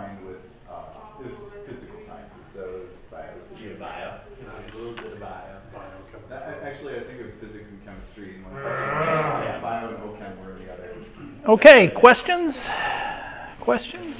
combined with it was physical sciences, so it was biology. Bio. A little bit of bio. Actually, I think it was physics and chemistry in one section. Bio and OChem were the other. Okay, questions? Questions?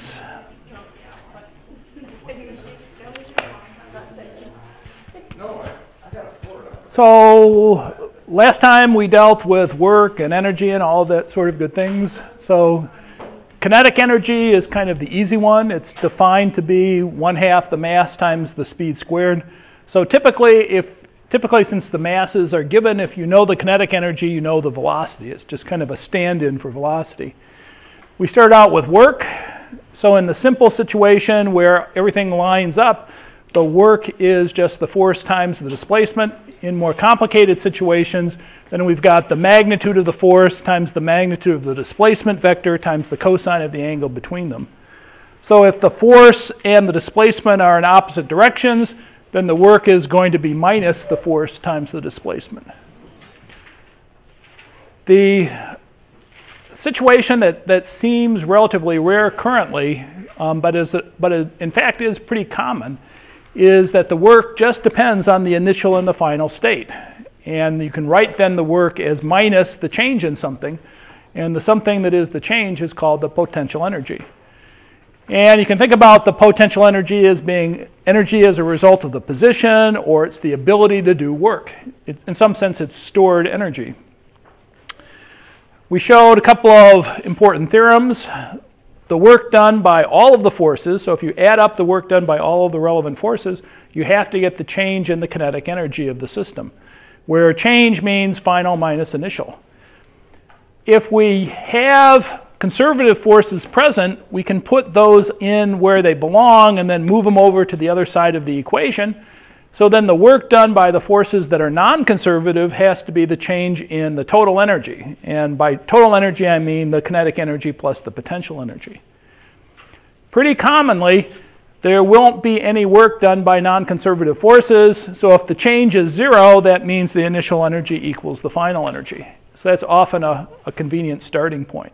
No, I got a 4. So last time we dealt with work and energy and all that sort of good things. So kinetic energy is kind of the easy one. It's defined to be 1/2 the mass times the speed squared. So typically since the masses are given, if you know the kinetic energy, you know the velocity. It's just kind of a stand-in for velocity. We start out with work. So in the simple situation where everything lines up, the work is just the force times the displacement. In more complicated situations, then we've got the magnitude of the force times the magnitude of the displacement vector times the cosine of the angle between them. So if the force and the displacement are in opposite directions, then the work is going to be minus the force times the displacement. The situation that seems relatively rare currently, but in fact is pretty common, is that the work just depends on the initial and the final state. And you can write then the work as minus the change in something, and the something that is the change is called the potential energy. And you can think about the potential energy as being energy as a result of the position, or it's the ability to do work. In some sense, it's stored energy. We showed a couple of important theorems. The work done by all of the forces, so if you add up the work done by all of the relevant forces, you have to get the change in the kinetic energy of the system, where change means final minus initial. If we have conservative forces present, we can put those in where they belong and then move them over to the other side of the equation. So then the work done by the forces that are non-conservative has to be the change in the total energy. And by total energy, I mean the kinetic energy plus the potential energy. Pretty commonly, there won't be any work done by non-conservative forces. So if the change is 0, that means the initial energy equals the final energy. So that's often a convenient starting point.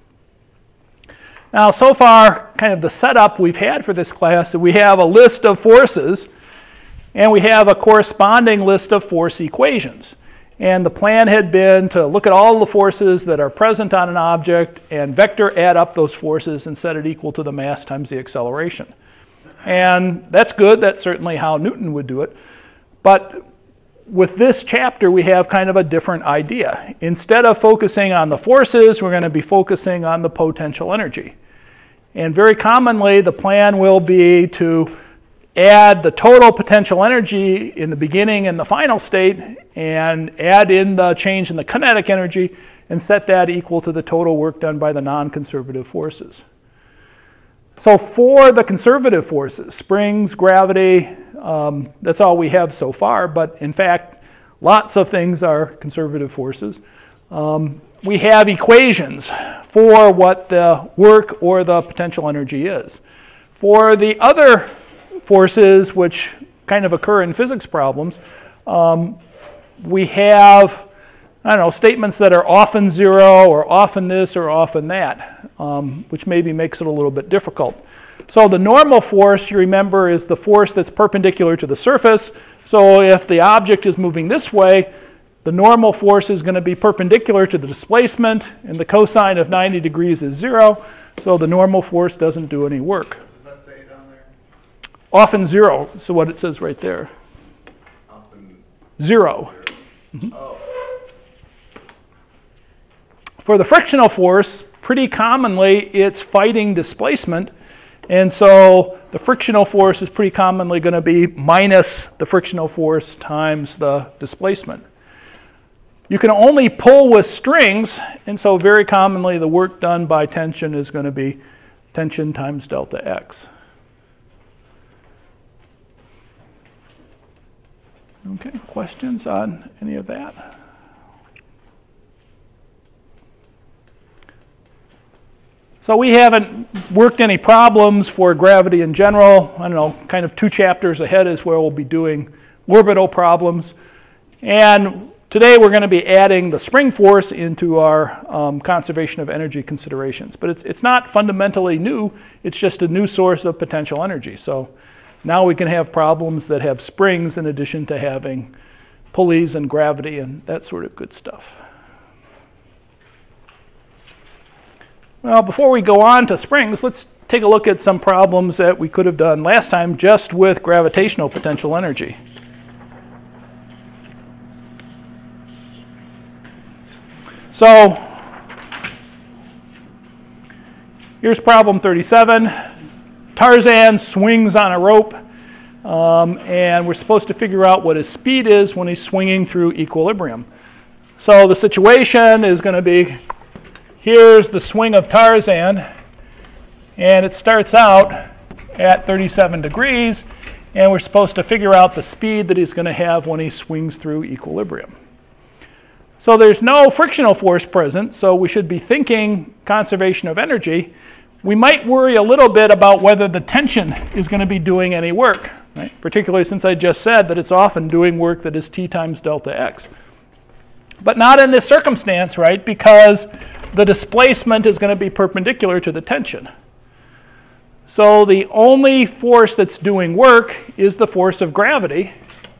Now, so far, kind of the setup we've had for this class, we have a list of forces, and we have a corresponding list of force equations. And the plan had been to look at all the forces that are present on an object and vector add up those forces and set it equal to the mass times the acceleration. And that's good. That's certainly how Newton would do it. But with this chapter, we have kind of a different idea. Instead of focusing on the forces, we're going to be focusing on the potential energy. And very commonly, the plan will be to add the total potential energy in the beginning and the final state and add in the change in the kinetic energy and set that equal to the total work done by the non-conservative forces. So for the conservative forces, springs, gravity, that's all we have so far, but in fact, lots of things are conservative forces. We have equations for what the work or the potential energy is. For the other forces which kind of occur in physics problems, we have, statements that are often 0 or often this or often that, which maybe makes it a little bit difficult. So the normal force, you remember, is the force that's perpendicular to the surface. So if the object is moving this way, the normal force is going to be perpendicular to the displacement, and the cosine of 90 degrees is 0, so the normal force doesn't do any work. Often 0, so what it says right there. Often 0. Mm-hmm. Oh. For the frictional force, pretty commonly it's fighting displacement, and so the frictional force is pretty commonly going to be minus the frictional force times the displacement. You can only pull with strings, and so very commonly the work done by tension is going to be tension times delta x. Okay, questions on any of that? So we haven't worked any problems for gravity in general. Kind of 2 chapters ahead is where we'll be doing orbital problems. And Today we're going to be adding the spring force into our conservation of energy considerations. But it's not fundamentally new, it's just a new source of potential energy. So now we can have problems that have springs in addition to having pulleys and gravity and that sort of good stuff. Well, before we go on to springs, let's take a look at some problems that we could have done last time just with gravitational potential energy. So here's problem 37. Tarzan swings on a rope, and we're supposed to figure out what his speed is when he's swinging through equilibrium. So the situation is going to be, here's the swing of Tarzan, and it starts out at 37 degrees, and we're supposed to figure out the speed that he's going to have when he swings through equilibrium. So there's no frictional force present, so we should be thinking conservation of energy. We might worry a little bit about whether the tension is going to be doing any work, right? Particularly since I just said that it's often doing work that is T times delta X. But not in this circumstance, right? Because the displacement is going to be perpendicular to the tension. So the only force that's doing work is the force of gravity.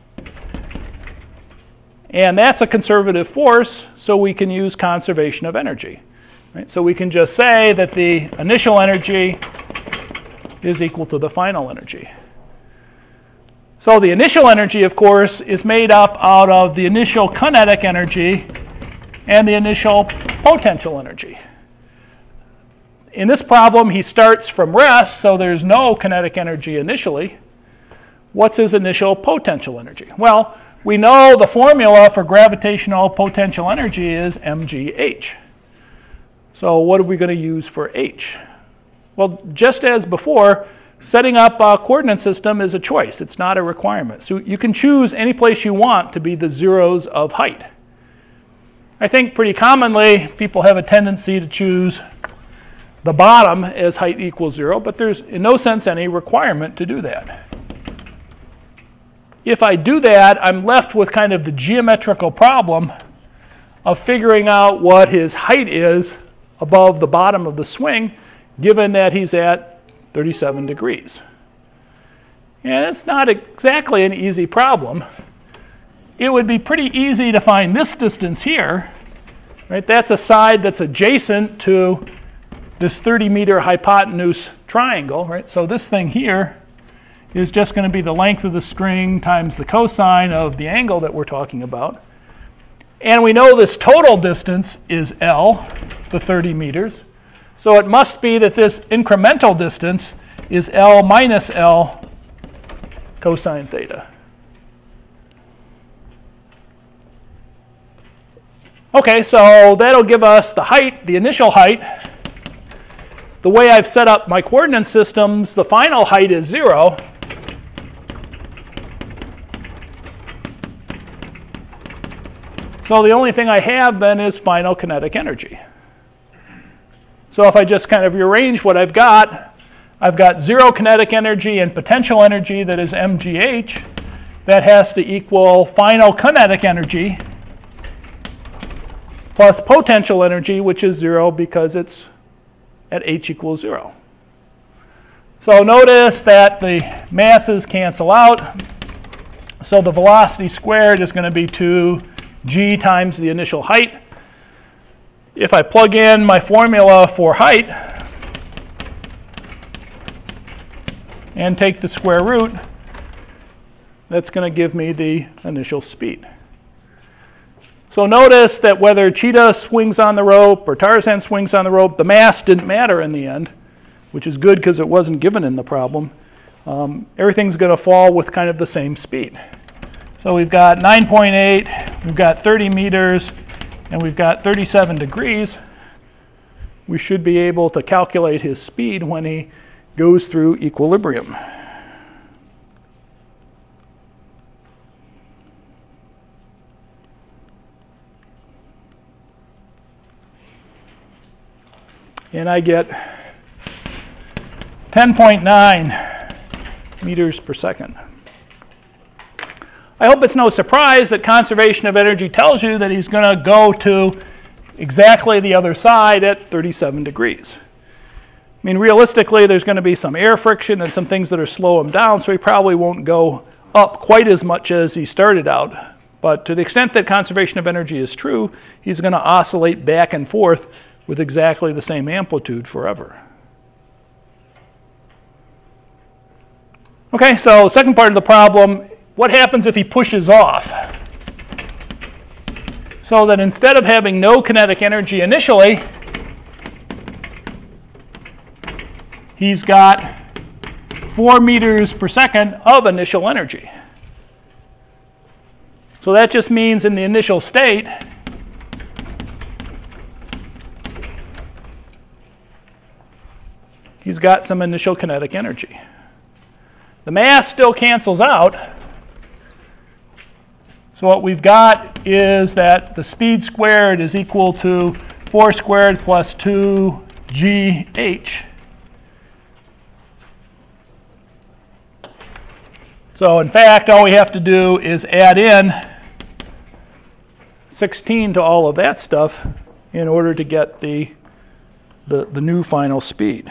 And that's a conservative force, so we can use conservation of energy. Right? So we can just say that the initial energy is equal to the final energy. So the initial energy, of course, is made up out of the initial kinetic energy and the initial potential energy. In this problem, he starts from rest, so there's no kinetic energy initially. What's his initial potential energy? Well, we know the formula for gravitational potential energy is mgh. So what are we going to use for h? Well, just as before, setting up a coordinate system is a choice. It's not a requirement. So you can choose any place you want to be the zeros of height. I think pretty commonly people have a tendency to choose the bottom as height equals 0, but there's in no sense any requirement to do that. If I do that, I'm left with kind of the geometrical problem of figuring out what his height is above the bottom of the swing, given that he's at 37 degrees. And it's not exactly an easy problem. It would be pretty easy to find this distance here, right? That's a side that's adjacent to this 30-meter hypotenuse triangle, right? So this thing here is just going to be the length of the string times the cosine of the angle that we're talking about. And we know this total distance is L, the 30 meters. So it must be that this incremental distance is L minus L cosine theta. Okay, so that'll give us the height, the initial height. The way I've set up my coordinate systems, the final height is 0. So the only thing I have then is final kinetic energy. So if I just kind of rearrange what I've got 0 kinetic energy and potential energy that is mgh. That has to equal final kinetic energy plus potential energy, which is 0 because it's at h equals 0. So notice that the masses cancel out. So the velocity squared is going to be 2g times the initial height. If I plug in my formula for height and take the square root, that's going to give me the initial speed. So notice that whether Cheetah swings on the rope or Tarzan swings on the rope, the mass didn't matter in the end, which is good because it wasn't given in the problem. Everything's going to fall with kind of the same speed. So we've got 9.8, we've got 30 meters, and we've got 37 degrees. We should be able to calculate his speed when he goes through equilibrium. And I get 10.9 meters per second. I hope it's no surprise that conservation of energy tells you that he's going to go to exactly the other side at 37 degrees. I mean, realistically, there's going to be some air friction and some things that are slow him down, so he probably won't go up quite as much as he started out. But to the extent that conservation of energy is true, he's going to oscillate back and forth with exactly the same amplitude forever. Okay, so the second part of the problem, what happens if he pushes off? So that instead of having no kinetic energy initially, he's got 4 meters per second of initial energy. So that just means in the initial state, he's got some initial kinetic energy. The mass still cancels out. So what we've got is that the speed squared is equal to 4 squared plus 2gh. So in fact, all we have to do is add in 16 to all of that stuff in order to get the new final speed.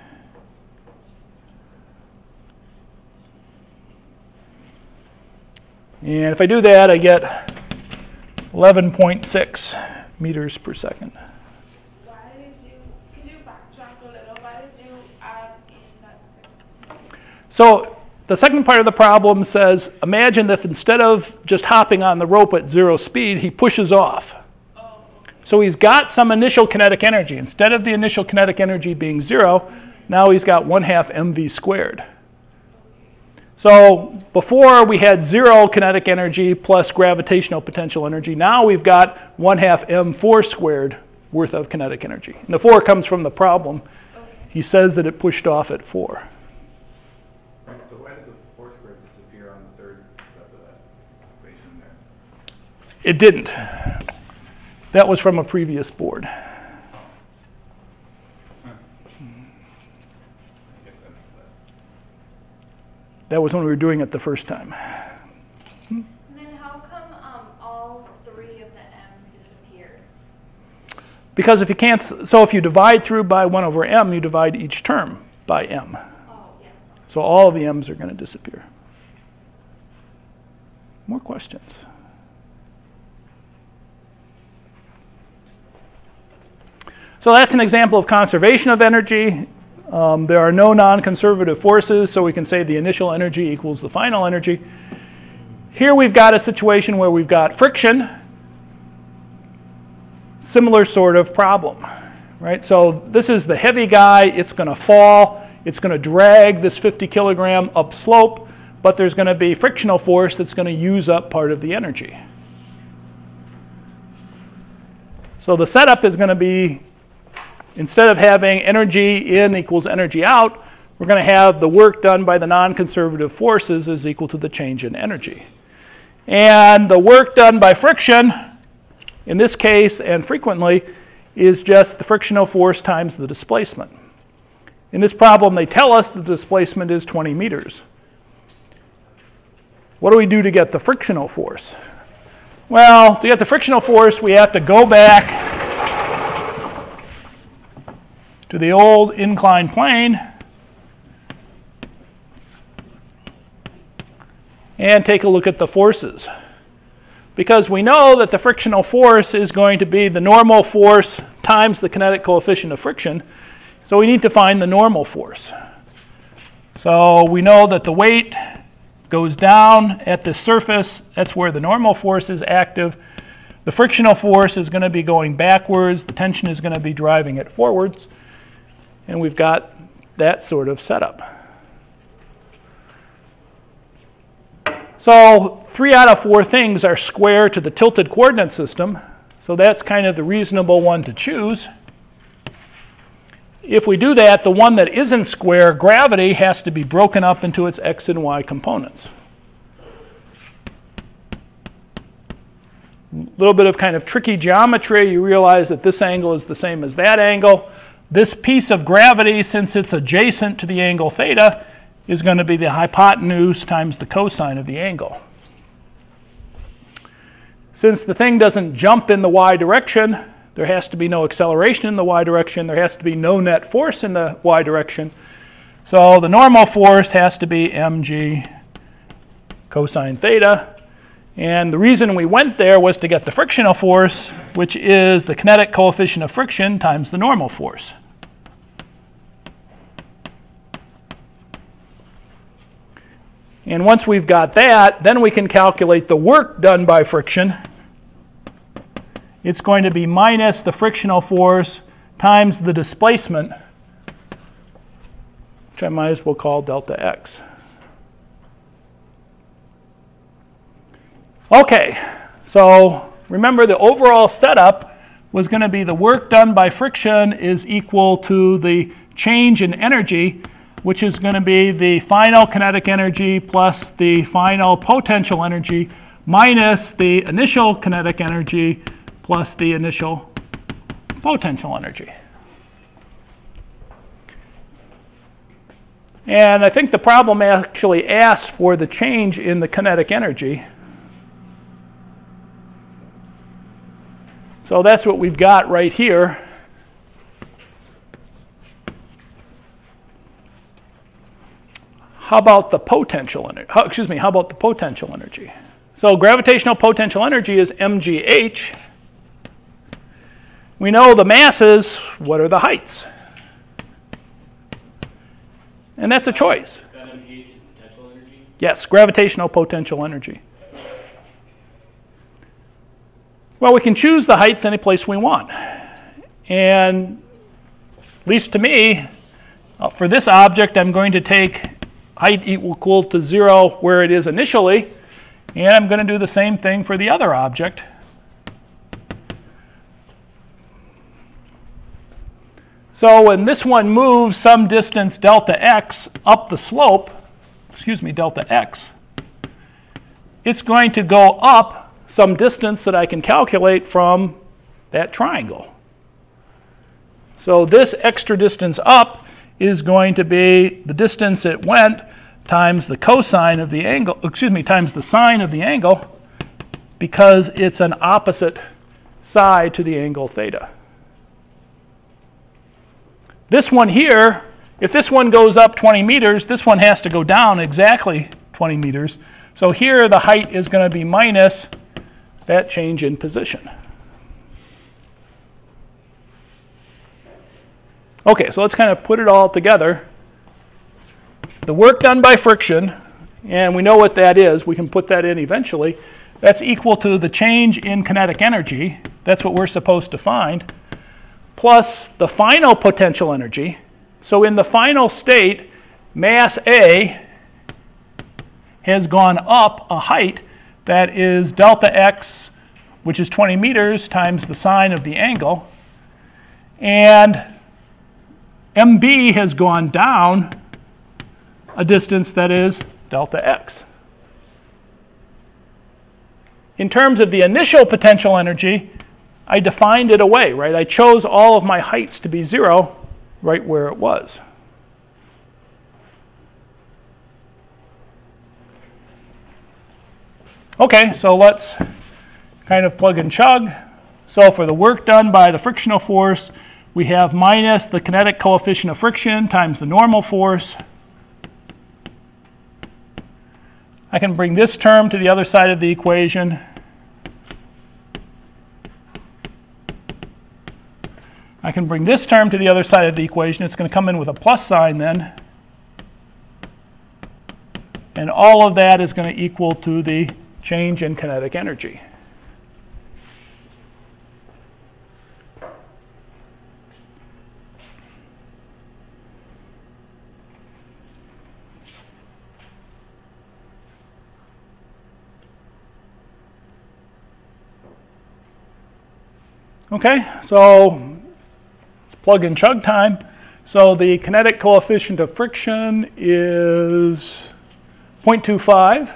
And if I do that, I get 11.6 meters per second. Why did could you backtrack a little? Why did you add in that 6? So the second part of the problem says, imagine if instead of just hopping on the rope at 0 speed, he pushes off. Oh. So he's got some initial kinetic energy. Instead of the initial kinetic energy being 0, now he's got 1/2 mv squared. So before we had 0 kinetic energy plus gravitational potential energy. Now we've got 1/2 m4 squared worth of kinetic energy. And the 4 comes from the problem. Okay. He says that it pushed off at 4. Right, so why did the 4 squared disappear on the third step of that equation there? It didn't. That was from a previous board. I guess I missed that. That was when we were doing it the first time. And then how come all 3 of the m's disappeared? Because if you can't, so if you divide through by 1/m, you divide each term by m. Oh, yeah. So all of the m's are going to disappear. More questions? So that's an example of conservation of energy. There are no non-conservative forces, so we can say the initial energy equals the final energy. Here we've got a situation where we've got friction, similar sort of problem, right? So this is the heavy guy, it's going to fall, it's going to drag this 50 kilogram upslope, but there's going to be frictional force that's going to use up part of the energy. So the setup is going to be, instead of having energy in equals energy out, we're going to have the work done by the non-conservative forces is equal to the change in energy. And the work done by friction, in this case and frequently, is just the frictional force times the displacement. In this problem, they tell us the displacement is 20 meters. What do we do to get the frictional force? Well, to get the frictional force, we have to go back to the old inclined plane and take a look at the forces. Because we know that the frictional force is going to be the normal force times the kinetic coefficient of friction, so we need to find the normal force. So we know that the weight goes down at the surface, that's where the normal force is active. The frictional force is going to be going backwards, the tension is going to be driving it forwards. And we've got that sort of setup. So 3 out of 4 things are square to the tilted coordinate system. So that's kind of the reasonable one to choose. If we do that, the one that isn't square, gravity, has to be broken up into its x and y components. A little bit of kind of tricky geometry. You realize that this angle is the same as that angle. This piece of gravity, since it's adjacent to the angle theta, is going to be the hypotenuse times the cosine of the angle. Since the thing doesn't jump in the y direction, there has to be no acceleration in the y direction. There has to be no net force in the y direction. So the normal force has to be mg cosine theta. And the reason we went there was to get the frictional force, which is the kinetic coefficient of friction times the normal force. And once we've got that, then we can calculate the work done by friction. It's going to be minus the frictional force times the displacement, which I might as well call delta x. Okay, so remember the overall setup was going to be the work done by friction is equal to the change in energy, which is going to be the final kinetic energy plus the final potential energy minus the initial kinetic energy plus the initial potential energy. And I think the problem actually asks for the change in the kinetic energy. So that's what we've got right here. How about the potential energy? How about the potential energy? So gravitational potential energy is mgh. We know the masses. What are the heights? And that's a choice. That mgh is potential energy? Yes, gravitational potential energy. Well, we can choose the heights any place we want. And at least to me, for this object, I'm going to take height equal to 0 where it is initially, and I'm going to do the same thing for the other object. So when this one moves some distance delta x up the slope, delta x, it's going to go up some distance that I can calculate from that triangle. So this extra distance up is going to be the distance it went times the cosine of the angle, times the sine of the angle, because it's an opposite side to the angle theta. This one here, if this one goes up 20 meters, this one has to go down exactly 20 meters. So here the height is going to be minus that change in position. Okay, so let's kind of put it all together. The work done by friction, and we know what that is. We can put that in eventually. That's equal to the change in kinetic energy. That's what we're supposed to find, plus the final potential energy. So in the final state, mass A has gone up a height that is delta x, which is 20 meters, times the sine of the angle. And MB has gone down a distance that is delta x. In terms of the initial potential energy, I defined it away, right? I chose all of my heights to be 0 right where it was. Okay, so let's kind of plug and chug. So for the work done by the frictional force, we have minus the kinetic coefficient of friction times the normal force. I can bring this term to the other side of the equation. I can bring this term to the other side of the equation. It's going to come in with a plus sign then. And all of that is going to equal to the change in kinetic energy. Okay, so it's plug and chug time. So the kinetic coefficient of friction is 0.25.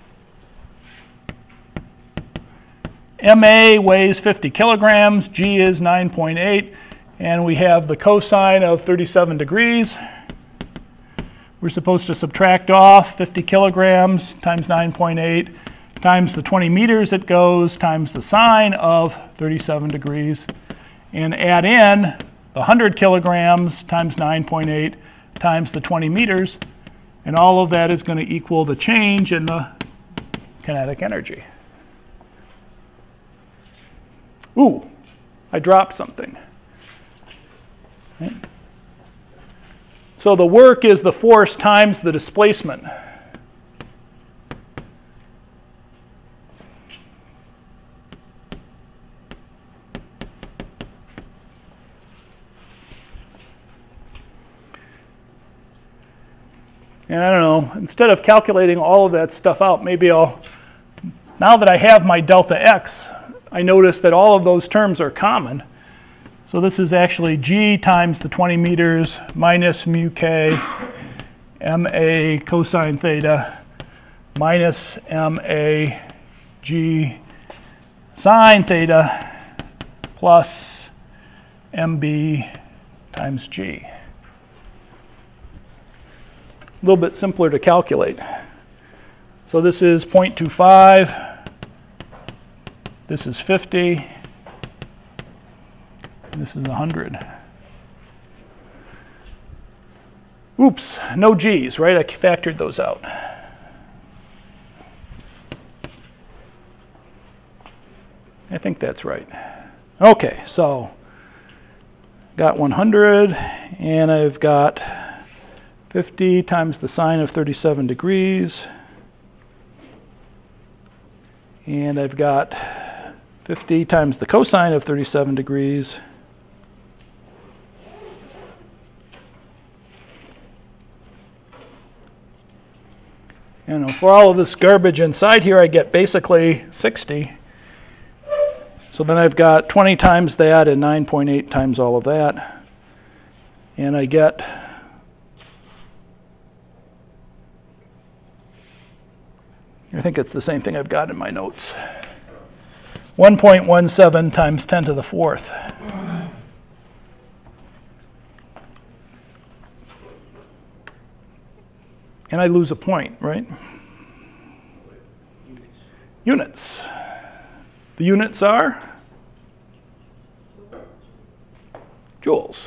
MA weighs 50 kilograms, G is 9.8, and we have the cosine of 37 degrees. We're supposed to subtract off 50 kilograms times 9.8 times the 20 meters it goes times the sine of 37 degrees, and add in the 100 kilograms times 9.8 times the 20 meters, and all of that is going to equal the change in the kinetic energy. Ooh, I dropped something. Okay. So the work is the force times the displacement. And I don't know, instead of calculating all of that stuff out, maybe I'll, now that I have my delta x, I notice that all of those terms are common. So this is actually g times the 20 meters minus mu k ma cosine theta minus ma g sine theta plus mb times g. A little bit simpler to calculate. So this is 0.25, this is 50, and this is 100. Oops, no g's, right? I factored those out. I think that's right. Okay, so got 100, and I've got 50 times the sine of 37 degrees. And I've got 50 times the cosine of 37 degrees. And for all of this garbage inside here, I get basically 60. So then I've got 20 times that and 9.8 times all of that. And I get I think it's the same thing I've got in my notes. 1.17 times 10 to the fourth. And I lose a point, right? Units. The units are joules.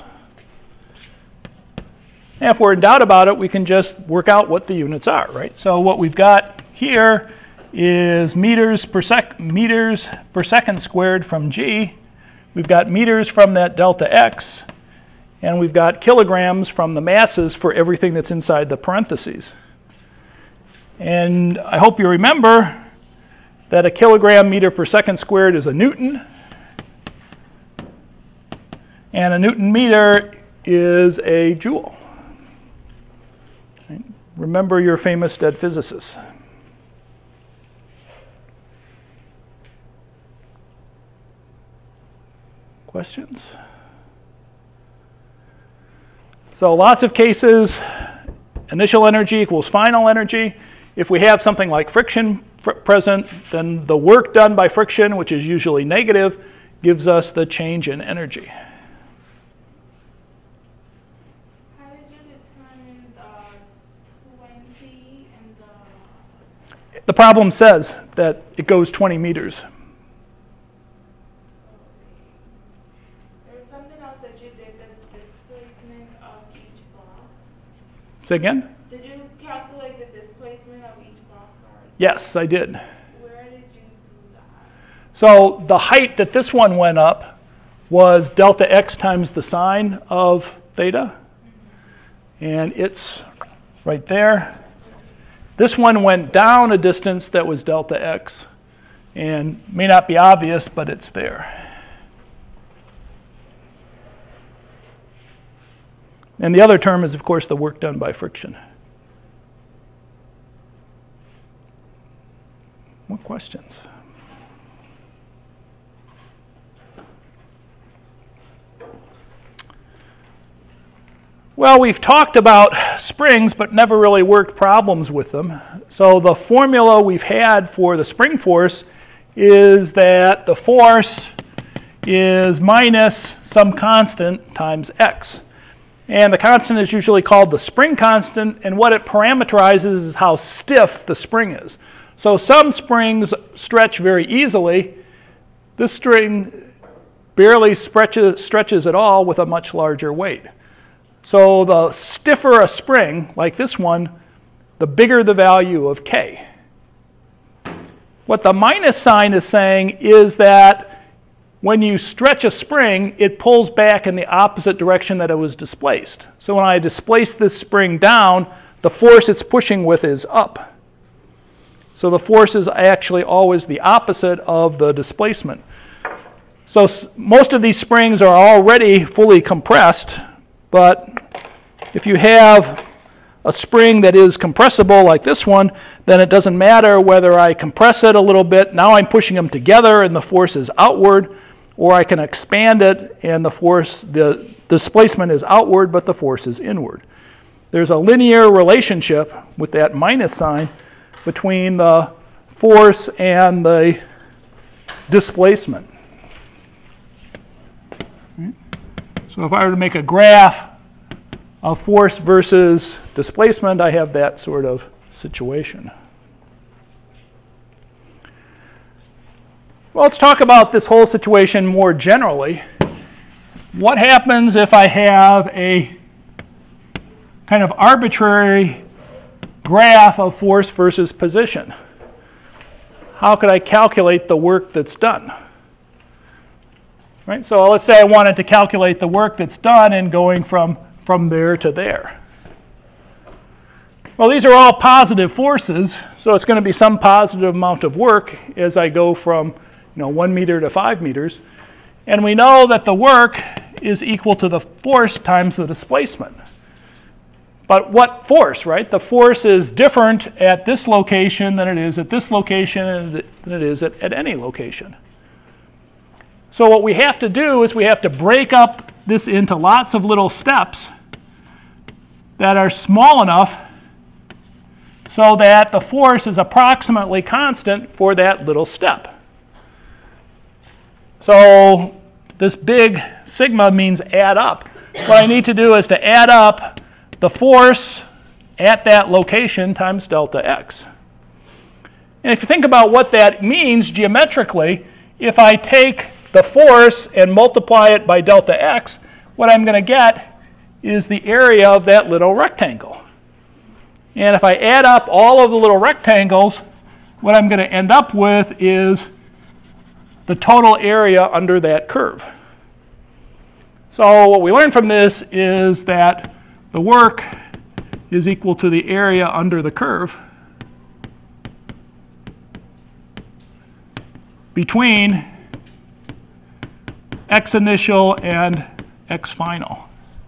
And if we're in doubt about it, we can just work out what the units are, right? So what we've got here is meters per second squared from g. We've got meters from that delta x, and we've got kilograms from the masses for everything that's inside the parentheses. And I hope you remember that a kilogram meter per second squared is a newton, and a newton meter is a joule. Right? Remember your famous dead physicists. Questions? So lots of cases, initial energy equals final energy. If we have something like friction present, then the work done by friction, which is usually negative, gives us the change in energy. How did you determine the 20 and The problem says that it goes 20 meters. there was something else that you did, the displacement of each box? Say again? Did you calculate the displacement of each box? Or Yes, I did. where did you do that? So the height that this one went up was delta x times the sine of theta. And it's right there. This one went down a distance that was delta x. And may not be obvious, but it's there. And the other term is, of course, the work done by friction. What questions? Well, we've talked about springs, but never really worked problems with them. So the formula we've had for the spring force is that the force is minus some constant times x. And the constant is usually called the spring constant, and what it parameterizes is how stiff the spring is. So some springs stretch very easily. This string barely stretches at all with a much larger weight. So the stiffer a spring, like this one, the bigger the value of K. What the minus sign is saying is that when you stretch a spring, it pulls back in the opposite direction that it was displaced. So when I displace this spring down, the force it's pushing with is up. So the force is actually always the opposite of the displacement. So most of these springs are already fully compressed, but if you have a spring that is compressible like this one, then it doesn't matter whether I compress it a little bit. Now I'm pushing them together and the force is outward, or I can expand it and the displacement is outward, but the force is inward. There's a linear relationship with that minus sign between the force and the displacement. So if I were to make a graph of force versus displacement, I have that sort of situation. Well, let's talk about this whole situation more generally. What happens if I have a kind of arbitrary graph of force versus position? How could I calculate the work that's done? Right? So let's say I wanted to calculate the work that's done in going from there to there. Well, these are all positive forces, so it's going to be some positive amount of work as I go from 1 meter to 5 meters. And we know that the work is equal to the force times the displacement. But what force, right? The force is different at this location than it is at this location than it is at any location. So what we have to do is we have to break up this into lots of little steps that are small enough so that the force is approximately constant for that little step. So this big sigma means add up. What I need to do is to add up the force at that location times delta x. And if you think about what that means geometrically, if I take the force and multiply it by delta x, what I'm going to get is the area of that little rectangle. And if I add up all of the little rectangles, what I'm going to end up with is the total area under that curve. So what we learn from this is that the work is equal to the area under the curve between x initial and x final.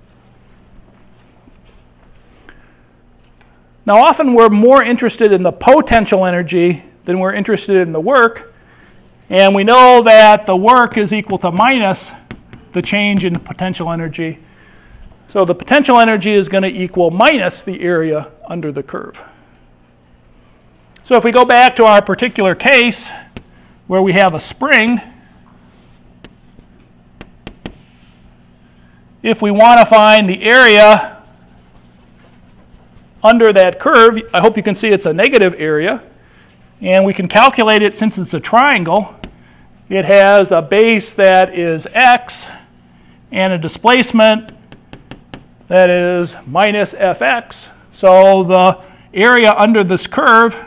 Now often we're more interested in the potential energy than we're interested in the work, and we know that the work is equal to minus the change in potential energy. So the potential energy is going to equal minus the area under the curve. So if we go back to our particular case where we have a spring, if we want to find the area under that curve, I hope you can see it's a negative area, and we can calculate it since it's a triangle. It has a base that is x and a displacement that is minus fx. So the area under this curve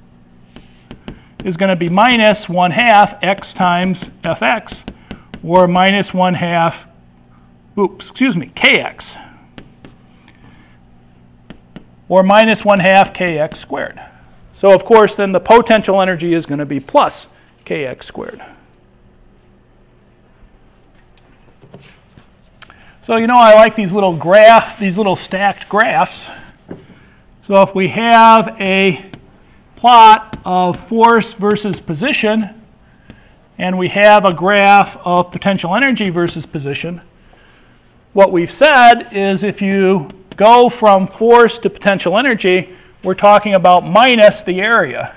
is going to be minus 1/2 x times fx, or minus 1/2 kx, or minus 1/2 kx squared. So of course then the potential energy is going to be plus kx squared. So I like these little stacked graphs. So if we have a plot of force versus position, and we have a graph of potential energy versus position, what we've said is if you go from force to potential energy, we're talking about minus the area.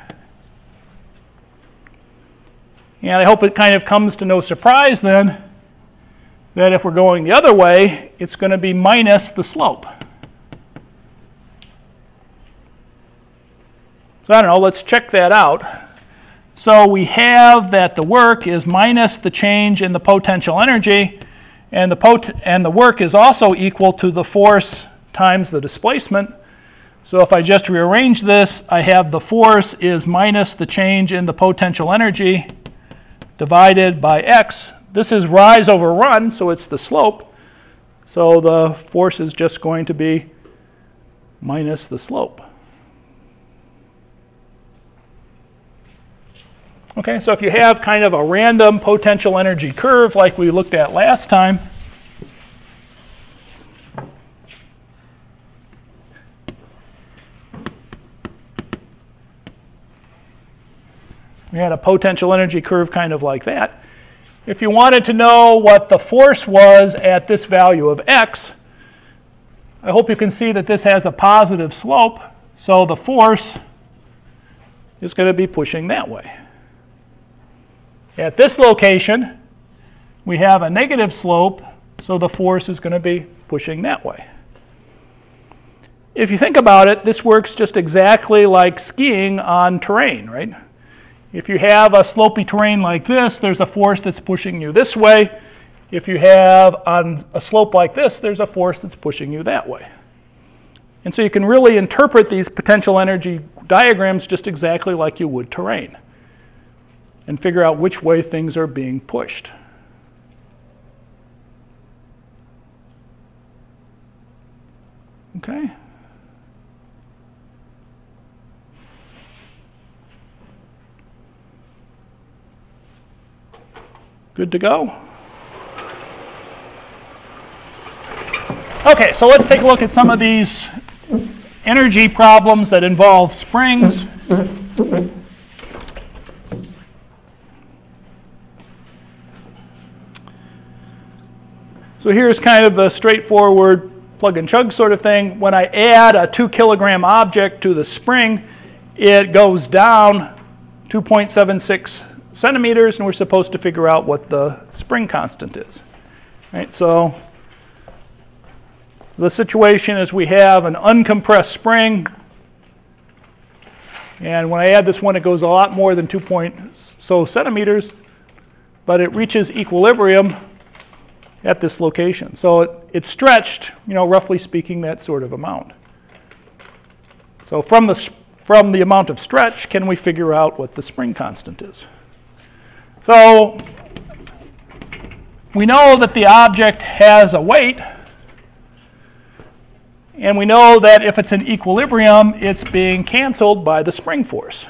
And I hope it kind of comes to no surprise then that if we're going the other way, it's going to be minus the slope. So I don't know, let's check that out. So we have that the work is minus the change in the potential energy, and the work is also equal to the force times the displacement. So if I just rearrange this, I have the force is minus the change in the potential energy divided by x. This is rise over run, so it's the slope. So the force is just going to be minus the slope. Okay, so if you have kind of a random potential energy curve like we looked at last time, we had a potential energy curve kind of like that. If you wanted to know what the force was at this value of x, I hope you can see that this has a positive slope, so the force is going to be pushing that way. At this location, we have a negative slope, so the force is going to be pushing that way. If you think about it, this works just exactly like skiing on terrain, right? If you have a slopey terrain like this, there's a force that's pushing you this way. If you have on a slope like this, there's a force that's pushing you that way. And so you can really interpret these potential energy diagrams just exactly like you would terrain, and figure out which way things are being pushed. Okay? Good to go? Okay, so let's take a look at some of these energy problems that involve springs. So here's kind of the straightforward plug and chug sort of thing. When I add a 2 kilogram object to the spring, it goes down 2.76 centimeters, and we're supposed to figure out what the spring constant is. Right, so the situation is we have an uncompressed spring, and when I add this one, it goes a lot more than 2 centimeters, but it reaches equilibrium at this location. So it's stretched, roughly speaking, that sort of amount. So from the amount of stretch, can we figure out what the spring constant is? So we know that the object has a weight, and we know that if it's in equilibrium, it's being canceled by the spring force.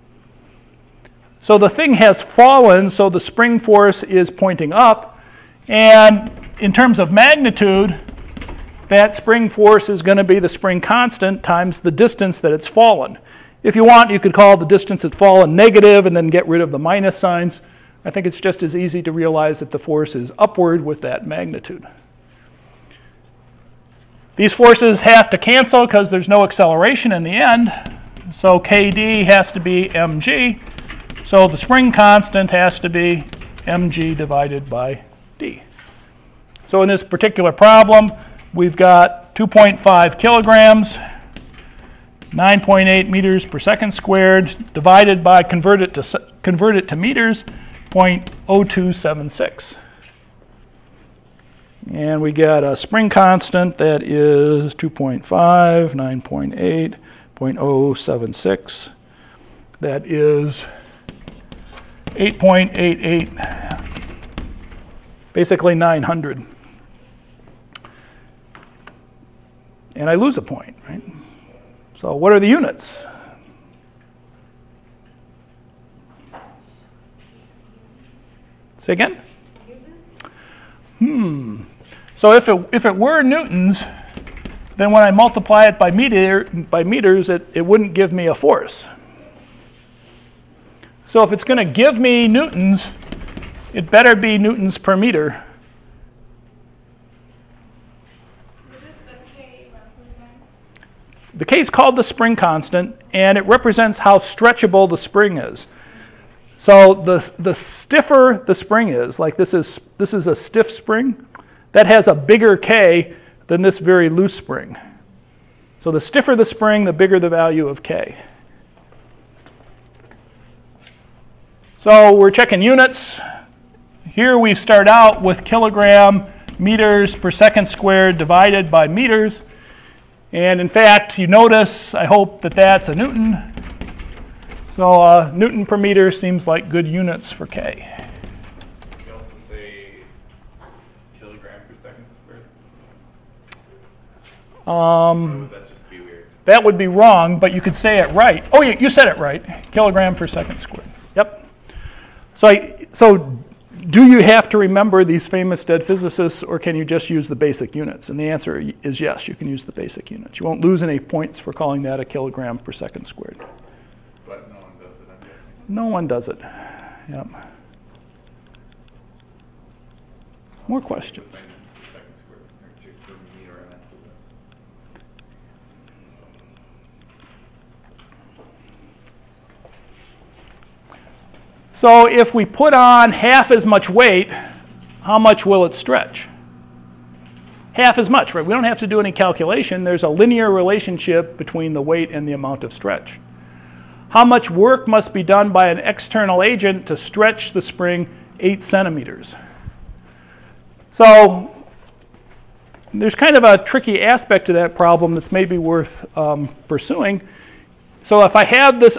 So the thing has fallen, so the spring force is pointing up, and in terms of magnitude, that spring force is going to be the spring constant times the distance that it's fallen. If you want, you could call the distance it's fallen negative and then get rid of the minus signs. I think it's just as easy to realize that the force is upward with that magnitude. These forces have to cancel because there's no acceleration in the end. So KD has to be mg. So the spring constant has to be mg divided by d. So in this particular problem, we've got 2.5 kilograms, 9.8 meters per second squared, divided by, convert it to meters, 0.0276. And we get a spring constant that is 2.5, 9.8, 0.076. That is 8.88, basically 900. And I lose a point, right? So what are the units? Say again? So if it were newtons, then when I multiply it by meters, it wouldn't give me a force. So if it's going to give me newtons, it better be newtons per meter. What does the K represent? The K is called the spring constant, and it represents how stretchable the spring is. So the stiffer the spring is, like this is a stiff spring, that has a bigger K than this very loose spring. So the stiffer the spring, the bigger the value of K. So we're checking units. Here we start out with kilogram meters per second squared divided by meters. And in fact, you notice, I hope that that's a Newton. So Newton per meter seems like good units for K. You can also say kilogram per second squared. Or would that just be weird? That would be wrong, but you could say it right. Oh, you said it right. Kilogram per second squared. Yep. So do you have to remember these famous dead physicists, or can you just use the basic units? And the answer is yes, you can use the basic units. You won't lose any points for calling that a kilogram per second squared. But no one does it, I'm guessing. No one does it. Yep. More questions? By newtons per second squared, or per meter, I meant. So if we put on half as much weight, how much will it stretch? Half as much, right? We don't have to do any calculation. There's a linear relationship between the weight and the amount of stretch. How much work must be done by an external agent to stretch the spring 8 centimeters? So there's kind of a tricky aspect to that problem that's maybe worth pursuing. So if I have this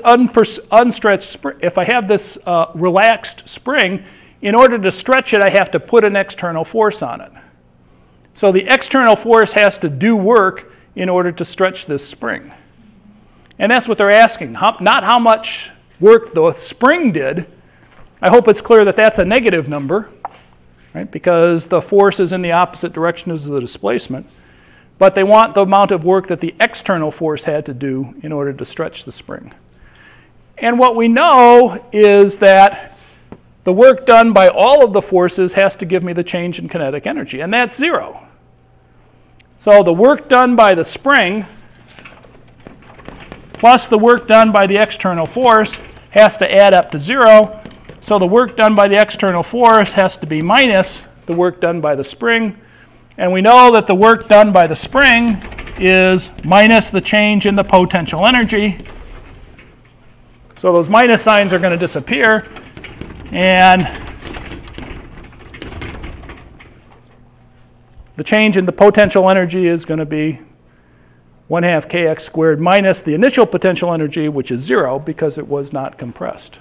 relaxed spring, in order to stretch it, I have to put an external force on it. So the external force has to do work in order to stretch this spring. And that's what they're asking, not how much work the spring did. I hope it's clear that that's a negative number, right? Because the force is in the opposite direction as the displacement. But they want the amount of work that the external force had to do in order to stretch the spring. And what we know is that the work done by all of the forces has to give me the change in kinetic energy, and that's 0. So the work done by the spring plus the work done by the external force has to add up to 0. So the work done by the external force has to be minus the work done by the spring. And we know that the work done by the spring is minus the change in the potential energy. So those minus signs are going to disappear. And the change in the potential energy is going to be 1/2 kx squared minus the initial potential energy, which is 0 because it was not compressed.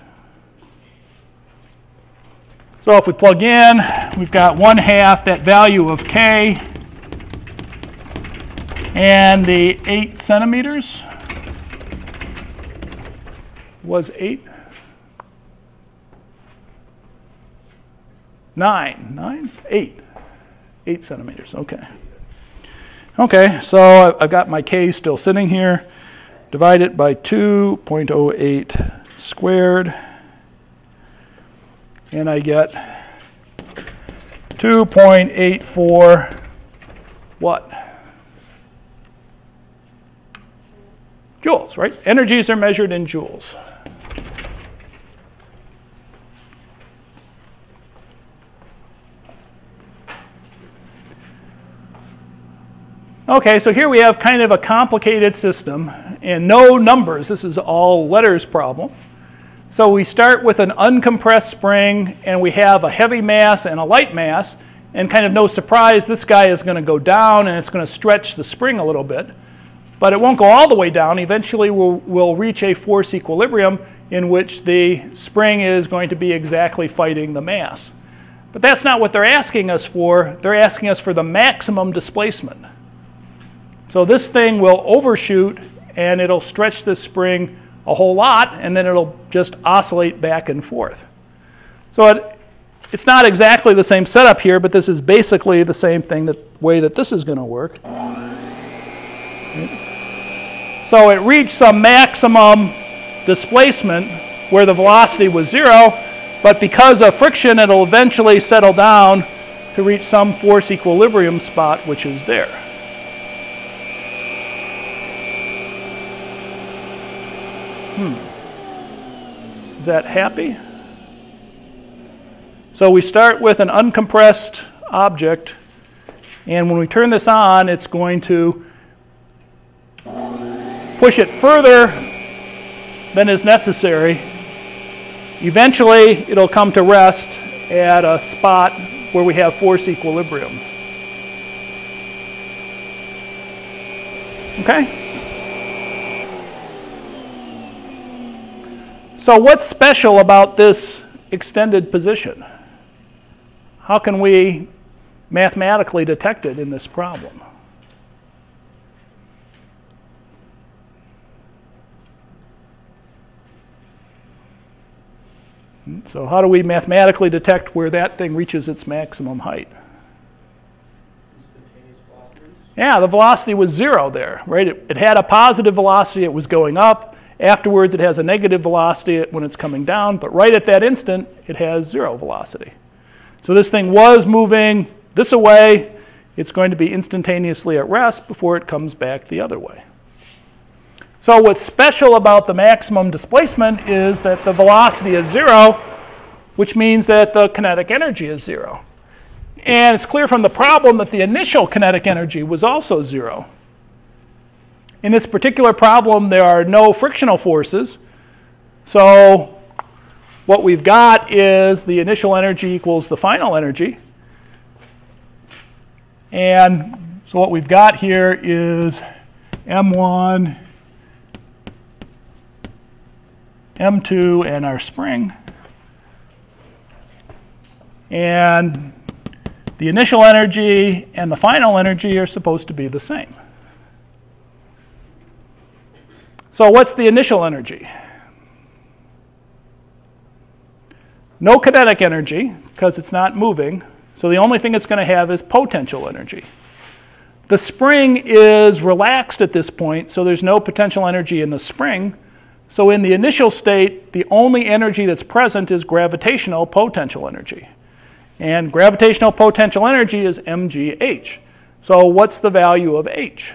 So if we plug in, we've got 1/2 that value of K, and the 8 centimeters was 8? 9? 8. 8 centimeters, okay. Okay, so I've got my K still sitting here. Divide it by 2.08 squared. And I get 2.84 what? Joules, right? Energies are measured in joules. Okay, so here we have kind of a complicated system and no numbers. This is all letters problem. So we start with an uncompressed spring, and we have a heavy mass and a light mass, and kind of no surprise, this guy is going to go down, and it's going to stretch the spring a little bit. But it won't go all the way down. Eventually, we'll reach a force equilibrium in which the spring is going to be exactly fighting the mass. But that's not what they're asking us for. They're asking us for the maximum displacement. So this thing will overshoot, and it'll stretch the spring a whole lot, and then it'll just oscillate back and forth. So it's not exactly the same setup here, but this is basically the same thing, the way that this is going to work. So it reached some maximum displacement where the velocity was 0, but because of friction, it'll eventually settle down to reach some force equilibrium spot, which is there. Is that happy? So we start with an uncompressed object, and when we turn this on, it's going to push it further than is necessary Eventually, it'll come to rest at a spot where we have force equilibrium. Okay? So what's special about this extended position? How can we mathematically detect it in this problem? So how do we mathematically detect where that thing reaches its maximum height? Instantaneous velocities? Yeah, the velocity was 0 there, right? It had a positive velocity, it was going up. Afterwards, it has a negative velocity when it's coming down, but right at that instant, it has 0 velocity. So this thing was moving this away. It's going to be instantaneously at rest before it comes back the other way. So what's special about the maximum displacement is that the velocity is 0, which means that the kinetic energy is 0. And it's clear from the problem that the initial kinetic energy was also 0. In this particular problem, there are no frictional forces. So what we've got is the initial energy equals the final energy. And so what we've got here is M1, M2, and our spring. And the initial energy and the final energy are supposed to be the same. So what's the initial energy? No kinetic energy, because it's not moving. So the only thing it's going to have is potential energy. The spring is relaxed at this point, so there's no potential energy in the spring. So in the initial state, the only energy that's present is gravitational potential energy. And gravitational potential energy is mgh. So what's the value of h?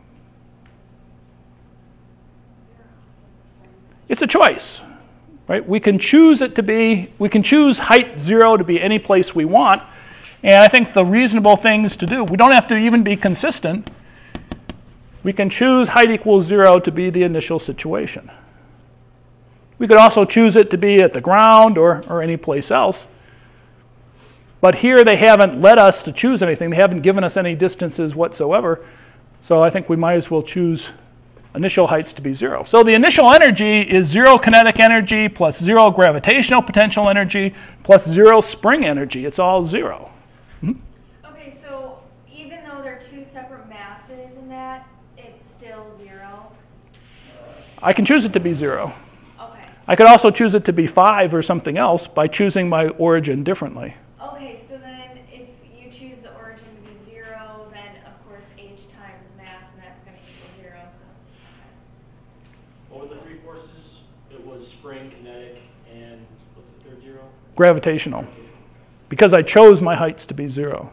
It's a choice, right? We can choose height 0 to be any place we want. And I think the reasonable things to do, we don't have to even be consistent. We can choose height equals 0 to be the initial situation. We could also choose it to be at the ground or any place else. But here they haven't let us to choose anything. They haven't given us any distances whatsoever. So I think we might as well choose initial heights to be 0. So the initial energy is 0 kinetic energy plus 0 gravitational potential energy plus 0 spring energy. It's all 0. Okay, so even though they're two separate masses in that, it's still 0? I can choose it to be 0. Okay. I could also choose it to be 5 or something else by choosing my origin differently. Okay, so then if you choose the origin to be 0, then of course h times mass, and that's going to equal 0. So. What were the three forces? It was spring, kinetic, and what's the third 0? Gravitational. Because I chose my heights to be 0.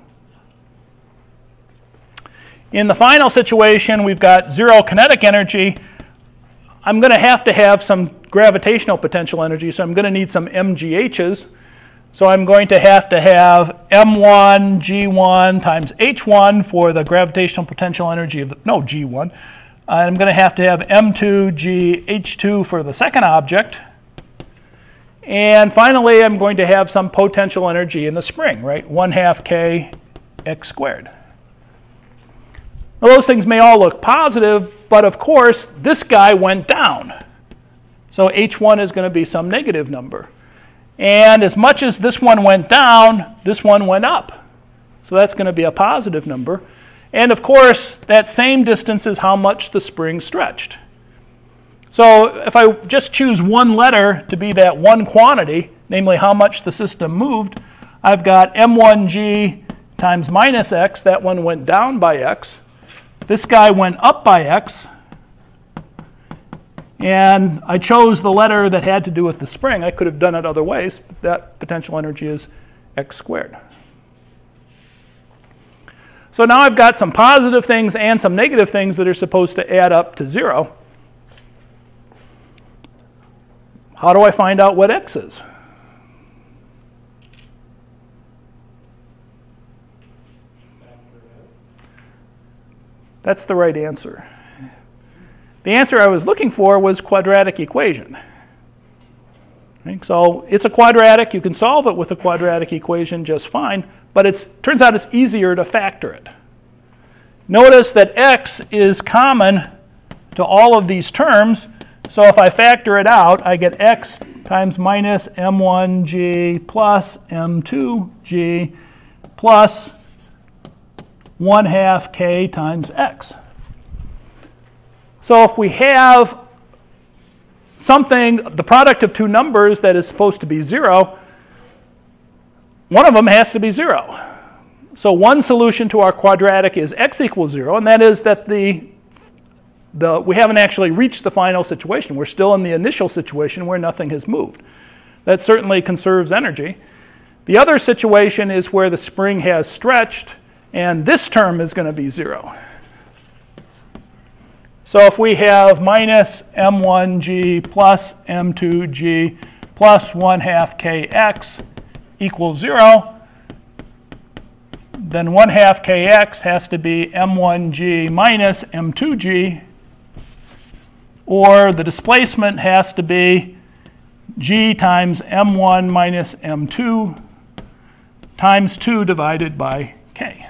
In the final situation, we've got 0 kinetic energy. I'm going to have some gravitational potential energy, so I'm going to need some mgh's. So I'm going to have m1 g1 times h1 for the gravitational potential energy of g1. I'm going to have m2 g h2 for the second object. And finally, I'm going to have some potential energy in the spring, right? 1/2 k x squared. Now, those things may all look positive, but of course, this guy went down. So h1 is going to be some negative number. And as much as this one went down, this one went up. So that's going to be a positive number. And of course, that same distance is how much the spring stretched. So if I just choose one letter to be that one quantity, namely how much the system moved, I've got m1g times minus x. That one went down by x. This guy went up by x. And I chose the letter that had to do with the spring. I could have done it other ways, but that potential energy is x squared. So now I've got some positive things and some negative things that are supposed to add up to 0. How do I find out what x is? That's the right answer. The answer I was looking for was quadratic equation. Right? So it's a quadratic. You can solve it with a quadratic equation just fine, but it turns out it's easier to factor it. Notice that x is common to all of these terms, so if I factor it out, I get x times minus m1g plus m2g plus 1/2 k times x. So if we have something, the product of two numbers that is supposed to be 0, one of them has to be 0. So one solution to our quadratic is x equals 0, and that is that we haven't actually reached the final situation. We're still in the initial situation where nothing has moved. That certainly conserves energy. The other situation is where the spring has stretched, and this term is going to be 0. So if we have minus m1g plus m2g plus 1/2 kx equals 0, then 1/2 kx has to be m1g minus m2g, or the displacement has to be g times m1 minus m2 times 2 divided by k.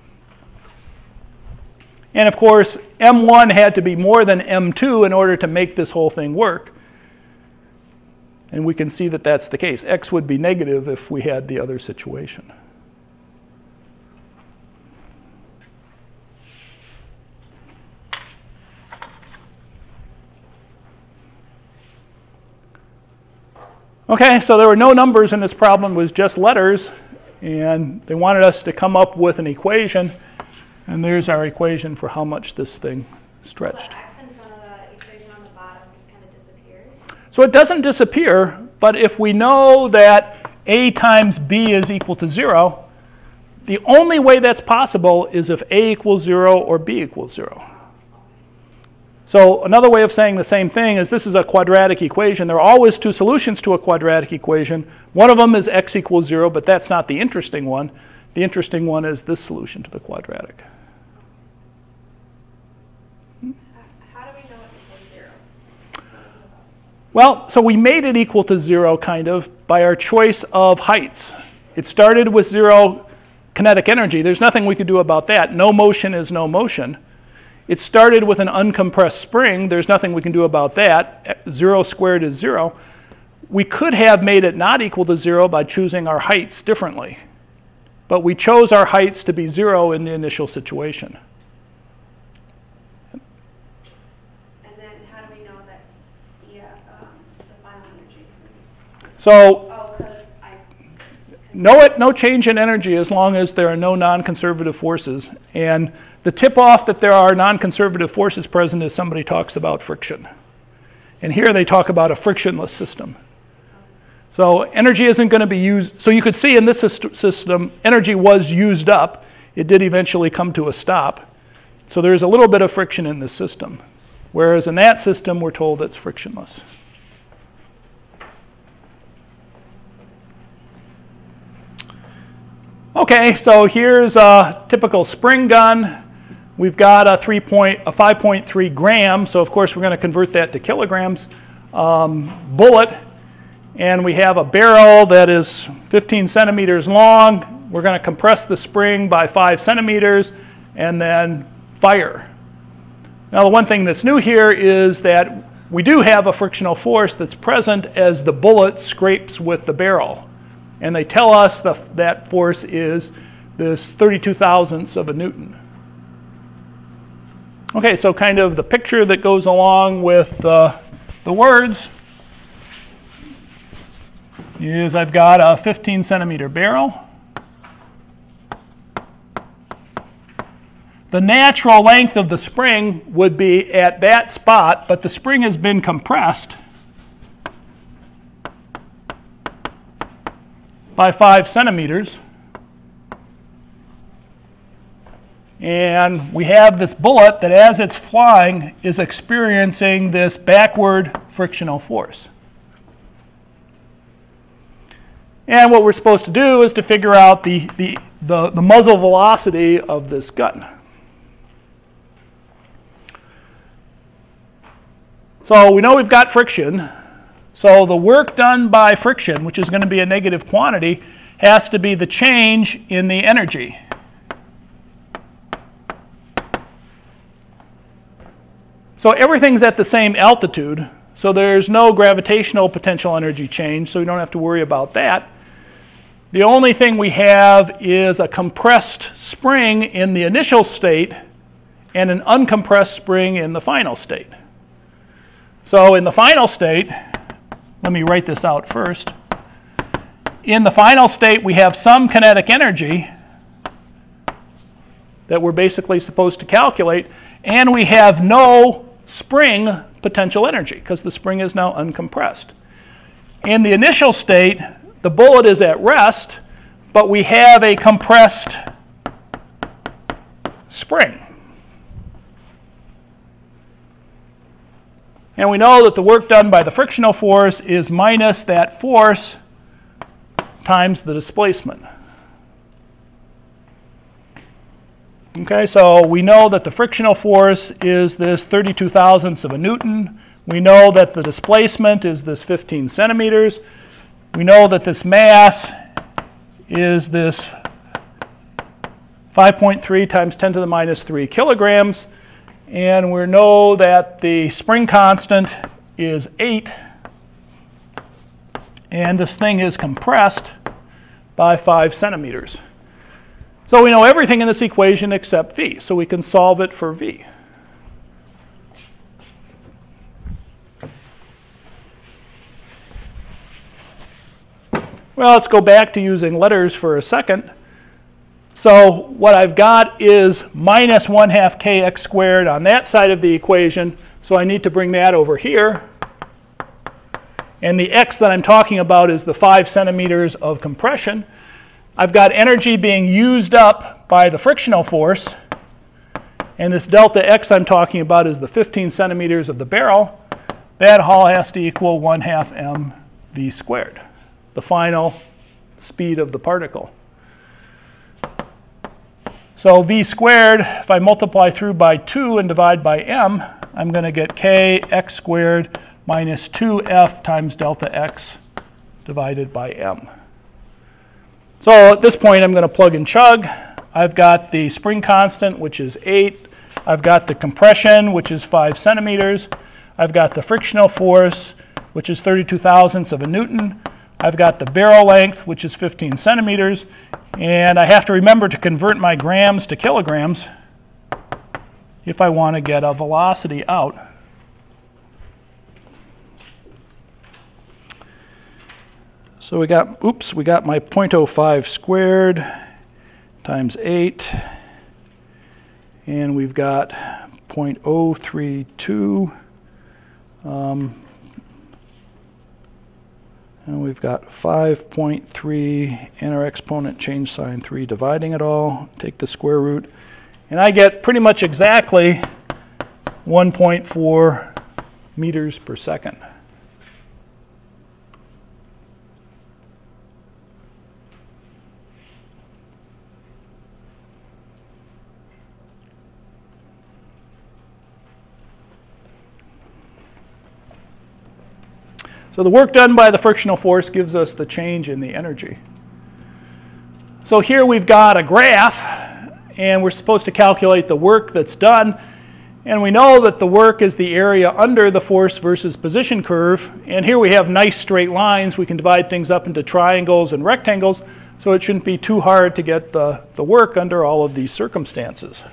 And of course, m1 had to be more than m2 in order to make this whole thing work. And we can see that that's the case. X would be negative if we had the other situation. Okay, so there were no numbers in this problem, it was just letters, and they wanted us to come up with an equation, and there's our equation for how much this thing stretched. The x in front of the equation on the bottom just kind of disappears. So it doesn't disappear, but if we know that a times b is equal to 0, the only way that's possible is if a equals 0 or b equals 0. So another way of saying the same thing is this is a quadratic equation. There are always two solutions to a quadratic equation. One of them is x equals 0, but that's not the interesting one. The interesting one is this solution to the quadratic. How do we know it equals 0? Well, so we made it equal to 0, kind of, by our choice of heights. It started with 0 kinetic energy. There's nothing we could do about that. No motion is no motion. It started with an uncompressed spring. There's nothing we can do about that. 0 squared is 0. We could have made it not equal to 0 by choosing our heights differently. But we chose our heights to be 0 in the initial situation. And then how do we know that the final energy is So no change in energy as long as there are no non-conservative forces. And the tip-off that there are non-conservative forces present is somebody talks about friction. And here they talk about a frictionless system. So energy isn't going to be used. So you could see in this system, energy was used up. It did eventually come to a stop. So there's a little bit of friction in this system. Whereas in that system, we're told it's frictionless. Okay, so here's a typical spring gun. We've got a 5.3 gram, so of course we're going to convert that to kilograms, bullet. And we have a barrel that is 15 centimeters long. We're going to compress the spring by 5 centimeters and then fire. Now the one thing that's new here is that we do have a frictional force that's present as the bullet scrapes with the barrel. And they tell us that force is this 32 thousandths of a Newton. Okay, so kind of the picture that goes along with the words is I've got a 15 centimeter barrel. The natural length of the spring would be at that spot, but the spring has been compressed by 5 centimeters. And we have this bullet that as it's flying is experiencing this backward frictional force. And what we're supposed to do is to figure out the muzzle velocity of this gun. So we know we've got friction. So the work done by friction, which is going to be a negative quantity, has to be the change in the energy. So everything's at the same altitude, so there's no gravitational potential energy change, so we don't have to worry about that. The only thing we have is a compressed spring in the initial state and an uncompressed spring in the final state. So in the final state, let me write this out first. In the final state, we have some kinetic energy that we're basically supposed to calculate, and we have no spring potential energy because the spring is now uncompressed. In the initial state, the bullet is at rest, but we have a compressed spring. And we know that the work done by the frictional force is minus that force times the displacement. Okay, so we know that the frictional force is this 32 thousandths of a Newton. We know that the displacement is this 15 centimeters. We know that this mass is this 5.3 times 10 to the minus 3 kilograms. And we know that the spring constant is 8. And this thing is compressed by 5 centimeters. So we know everything in this equation except V, so we can solve it for V. Well, let's go back to using letters for a second. So what I've got is minus 1/2 kx squared on that side of the equation, so I need to bring that over here. And the x that I'm talking about is the 5 centimeters of compression. I've got energy being used up by the frictional force, and this delta x I'm talking about is the 15 centimeters of the barrel. That all has to equal 1/2 mv squared, the final speed of the particle. So v squared, if I multiply through by 2 and divide by m, I'm going to get kx squared minus 2f times delta x divided by m. So at this point, I'm going to plug and chug. I've got the spring constant, which is 8. I've got the compression, which is 5 centimeters. I've got the frictional force, which is 32 thousandths of a Newton. I've got the barrel length, which is 15 centimeters. And I have to remember to convert my grams to kilograms if I want to get a velocity out. So we got my 0.05 squared times 8, and we've got 0.032, and we've got 5.3, and our exponent change sign 3, dividing it all, take the square root, and I get pretty much exactly 1.4 meters per second. So the work done by the frictional force gives us the change in the energy. So here we've got a graph, and we're supposed to calculate the work that's done. And we know that the work is the area under the force versus position curve. And here we have nice straight lines. We can divide things up into triangles and rectangles, so it shouldn't be too hard to get the work under all of these circumstances.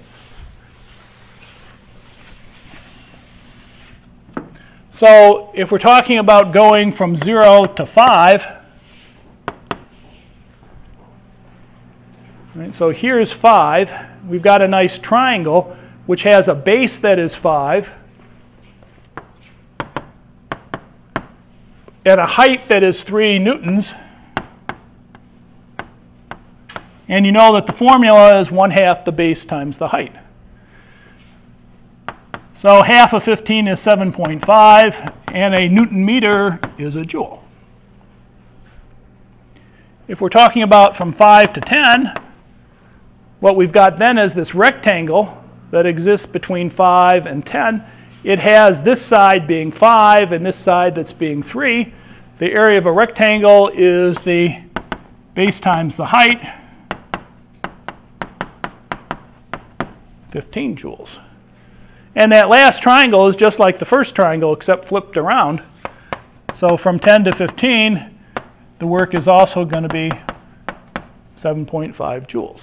So if we're talking about going from 0 to 5, right, so here's 5. We've got a nice triangle which has a base that is 5 and a height that is 3 newtons. And you know that the formula is 1/2 the base times the height. So half of 15 is 7.5, and a Newton meter is a joule. If we're talking about from 5 to 10, what we've got then is this rectangle that exists between 5 and 10, it has this side being 5 and this side that's being 3. The area of a rectangle is the base times the height, 15 joules. And that last triangle is just like the first triangle except flipped around. So from 10 to 15, the work is also going to be 7.5 joules.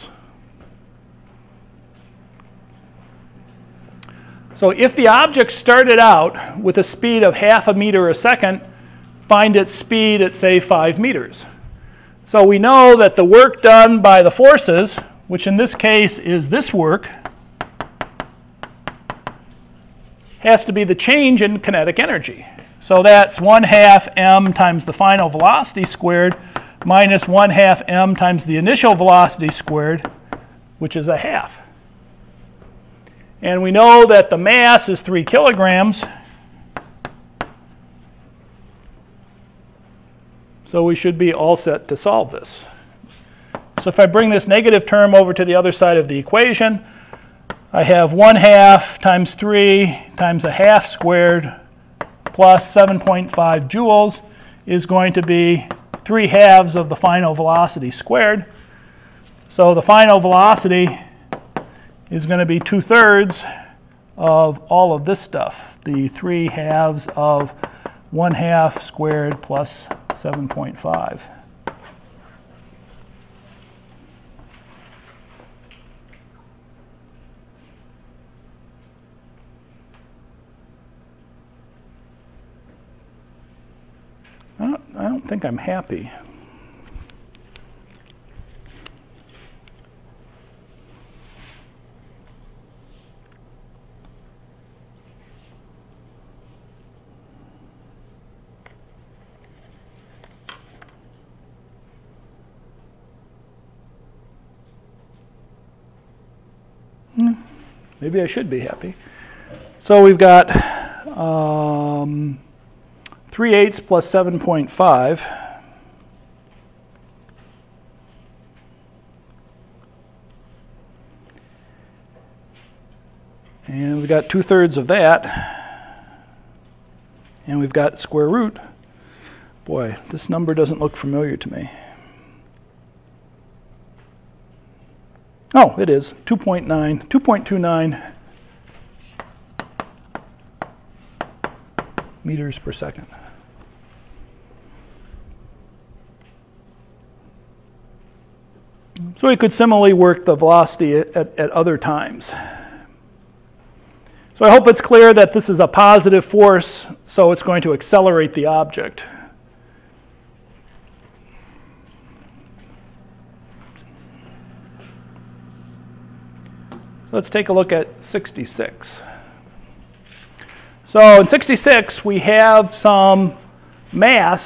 So if the object started out with a speed of half a meter a second, find its speed at, say, 5 meters. So we know that the work done by the forces, which in this case is this work, has to be the change in kinetic energy. So that's 1/2 m times the final velocity squared minus 1/2 m times the initial velocity squared, which is a half. And we know that the mass is 3 kilograms. So we should be all set to solve this. So if I bring this negative term over to the other side of the equation, I have 1/2 times 3 times a half squared plus 7.5 joules is going to be 3/2 of the final velocity squared. So the final velocity is going to be 2/3 of all of this stuff, the 3/2 of 1/2 squared plus 7.5. I don't think I'm happy. Maybe I should be happy. So we've got 3/8 plus 7.5. And we've got 2/3 of that. And we've got square root. Boy, this number doesn't look familiar to me. Oh, it is 2.29 meters per second. So we could similarly work the velocity at other times. So I hope it's clear that this is a positive force, so it's going to accelerate the object. So let's take a look at 66. So in 66, we have some mass,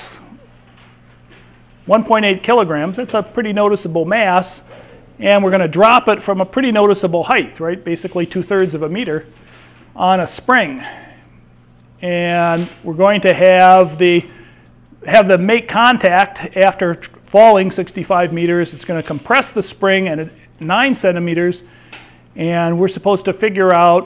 1.8 kilograms. That's a pretty noticeable mass. And we're going to drop it from a pretty noticeable height, right? Basically 2/3 of a meter on a spring. And we're going to have them make contact after falling 65 meters. It's going to compress the spring at 9 centimeters. And we're supposed to figure out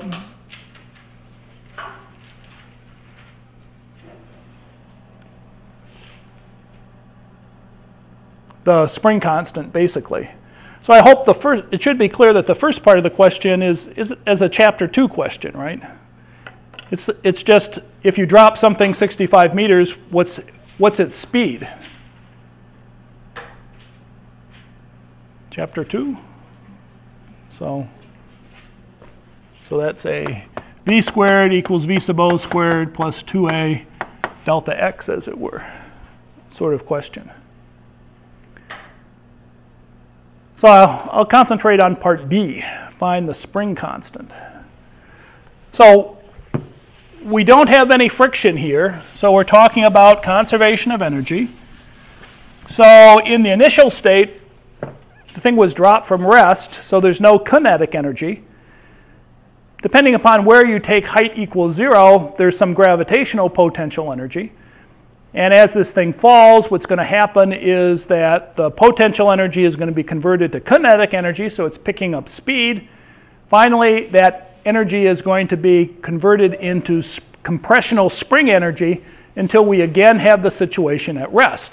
the spring constant, basically. So I hope it should be clear that the first part of the question is as a chapter 2 question, right? It's just if you drop something 65 meters, what's its speed? Chapter 2. So that's a v squared equals v sub o squared plus 2a delta x, as it were, sort of question. So I'll concentrate on part B, find the spring constant. So we don't have any friction here, so we're talking about conservation of energy. So in the initial state, the thing was dropped from rest, so there's no kinetic energy. Depending upon where you take height equals 0, there's some gravitational potential energy. And as this thing falls, what's going to happen is that the potential energy is going to be converted to kinetic energy, so it's picking up speed. Finally, that energy is going to be converted into compressional spring energy until we again have the situation at rest.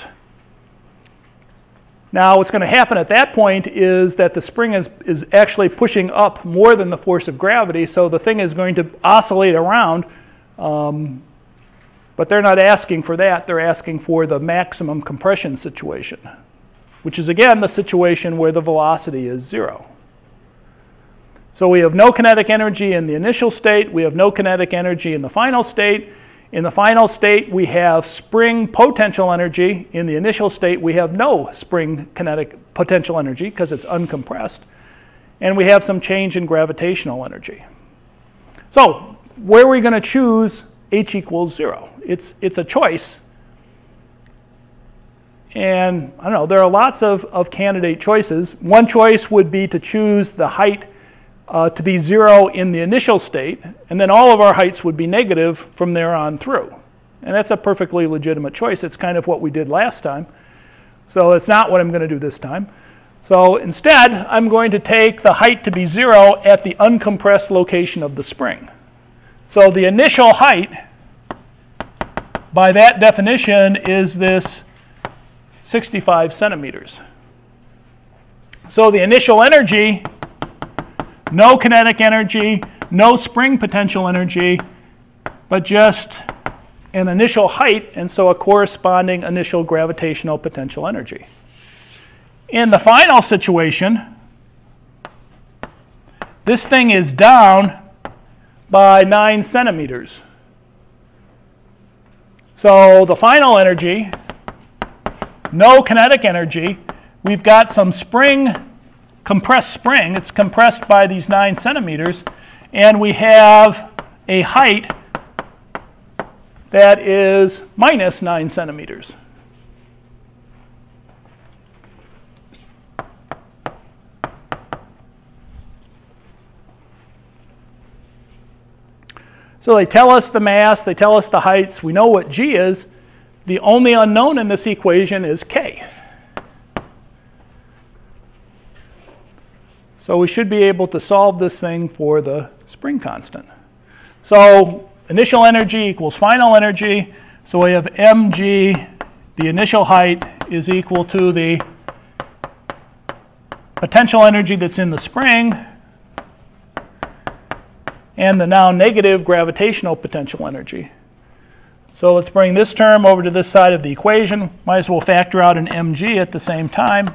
Now, what's going to happen at that point is that the spring is actually pushing up more than the force of gravity, so the thing is going to oscillate around, but they're not asking for that. They're asking for the maximum compression situation, which is, again, the situation where the velocity is 0. So we have no kinetic energy in the initial state. We have no kinetic energy in the final state. In the final state, we have spring potential energy. In the initial state, we have no spring kinetic potential energy because it's uncompressed. And we have some change in gravitational energy. So where are we going to choose h equals 0? It's a choice. And I don't know, there are lots of candidate choices. One choice would be to choose the height to be 0 in the initial state, and then all of our heights would be negative from there on through. And that's a perfectly legitimate choice. It's kind of what we did last time. So it's not what I'm going to do this time. So instead, I'm going to take the height to be 0 at the uncompressed location of the spring. So the initial height, by that definition, is this 65 centimeters. So the initial energy, no kinetic energy, no spring potential energy, but just an initial height, and so a corresponding initial gravitational potential energy. In the final situation, this thing is down by 9 centimeters. So the final energy, no kinetic energy, we've got some spring, compressed spring, it's compressed by these 9 centimeters, and we have a height that is minus 9 centimeters. So they tell us the mass, they tell us the heights, we know what g is. The only unknown in this equation is k. So we should be able to solve this thing for the spring constant. So initial energy equals final energy. So we have mg, the initial height, is equal to the potential energy that's in the spring and the now negative gravitational potential energy. So let's bring this term over to this side of the equation. Might as well factor out an mg at the same time.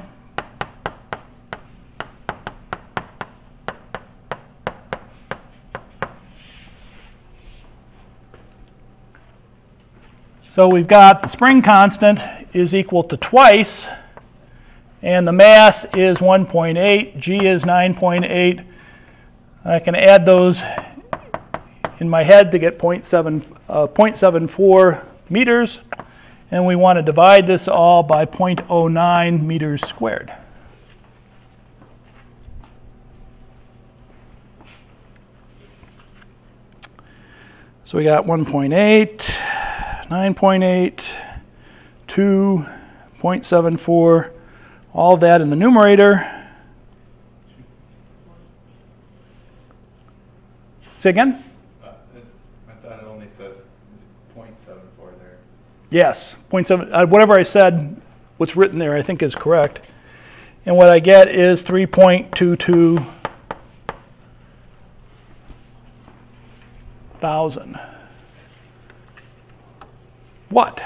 So we've got the spring constant is equal to twice, and the mass is 1.8, g is 9.8. I can add those in my head to get 0.74 meters, and we want to divide this all by 0.09 meters squared. So we got 1.8, 9.8, 2, 0.74, all that in the numerator. Say again? I thought it only says 0.74 there. Yes, 0.7, whatever I said, what's written there I think is correct. And what I get is 3.22 thousand. What?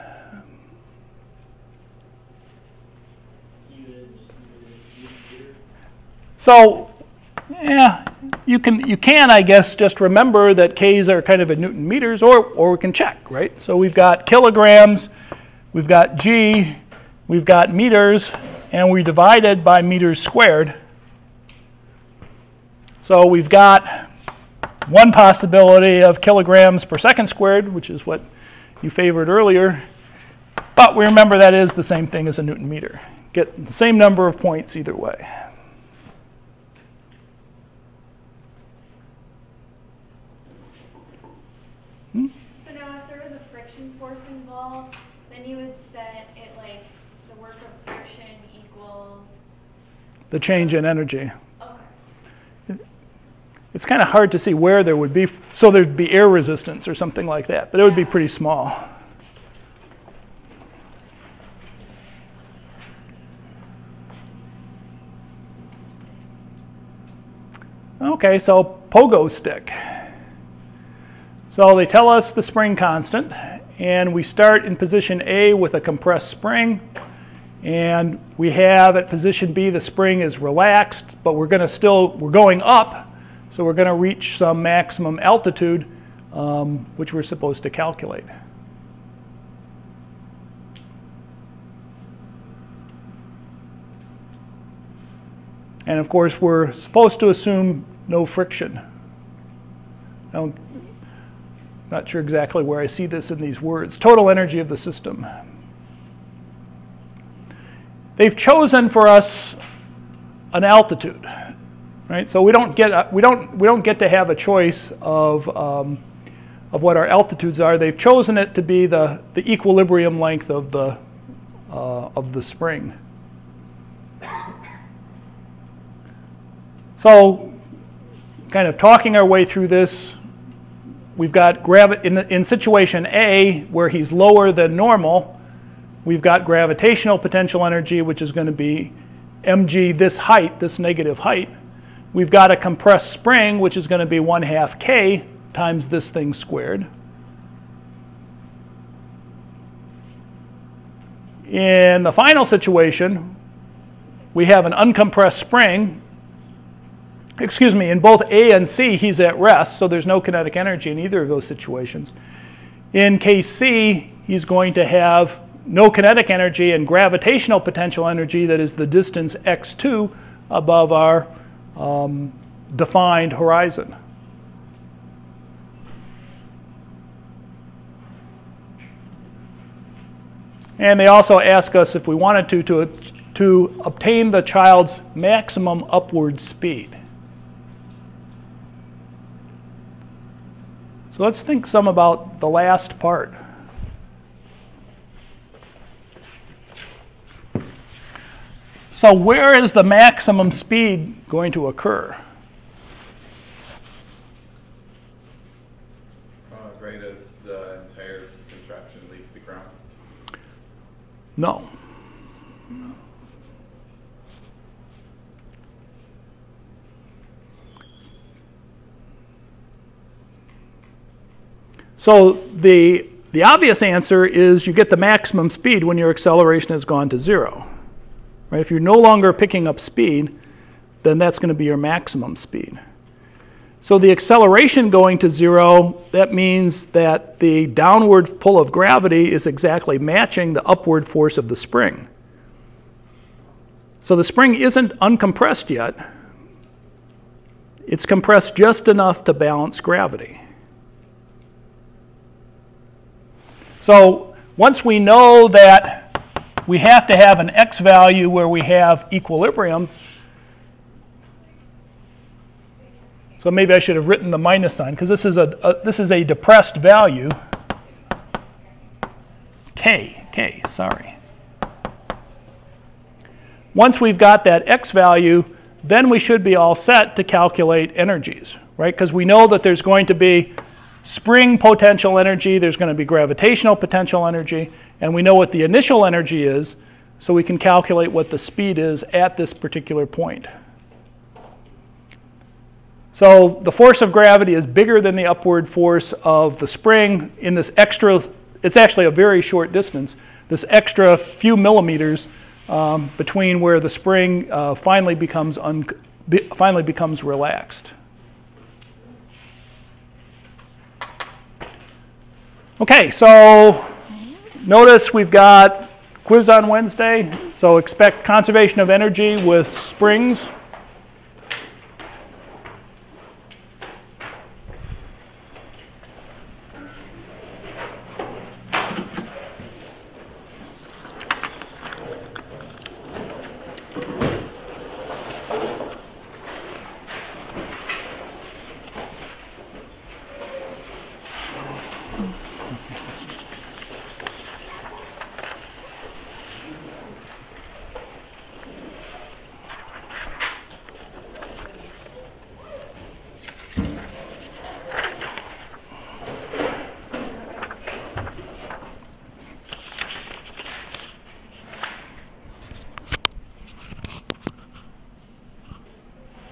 So, yeah, you can, I guess, just remember that K's are kind of in Newton meters, or we can check, right? So we've got kilograms, we've got G, we've got meters, and we divided by meters squared. So we've got one possibility of kilograms per second squared, which is what you favored earlier, but we remember that is the same thing as a Newton meter. Get the same number of points either way. So now if there was a friction force involved, then you would set it like the work of friction equals... The change in energy. Okay. It's kind of hard to see where there would be, so there'd be air resistance or something like that, but it would be pretty small. Okay, so pogo stick. So they tell us the spring constant, and we start in position A with a compressed spring, and we have at position B the spring is relaxed, but we're going up, so we're going to reach some maximum altitude, which we're supposed to calculate. And of course, we're supposed to assume no friction. I'm not sure exactly where I see this in these words. Total energy of the system. They've chosen for us an altitude, right? So we don't get to have a choice of what our altitudes are. They've chosen it to be the equilibrium length of the spring. So, kind of talking our way through this, we've got in situation A, where he's lower than normal, we've got gravitational potential energy, which is going to be mg this height, this negative height. We've got a compressed spring, which is going to be 1/2 k times this thing squared. In the final situation, we have an uncompressed spring. Excuse me, in both A and C, he's at rest, so there's no kinetic energy in either of those situations. In case C, he's going to have no kinetic energy and gravitational potential energy, that is the distance x2 above our defined horizon. And they also ask us if we wanted to obtain the child's maximum upward speed. So let's think some about the last part. So where is the maximum speed going to occur? Right as the entire contraption leaves the ground. No. So the obvious answer is you get the maximum speed when your acceleration has gone to 0. Right? If you're no longer picking up speed, then that's going to be your maximum speed. So the acceleration going to 0, that means that the downward pull of gravity is exactly matching the upward force of the spring. So the spring isn't uncompressed yet. It's compressed just enough to balance gravity. So once we know that we have to have an x value where we have equilibrium, so maybe I should have written the minus sign, because this is a depressed value, k, sorry. Once we've got that x value, then we should be all set to calculate energies, right? Because we know that there's going to be spring potential energy, there's going to be gravitational potential energy, and we know what the initial energy is, so we can calculate what the speed is at this particular point. So the force of gravity is bigger than the upward force of the spring in this extra, it's actually a very short distance, this extra few millimeters between where the spring finally becomes relaxed. Okay, so notice we've got quiz on Wednesday, so expect conservation of energy with springs.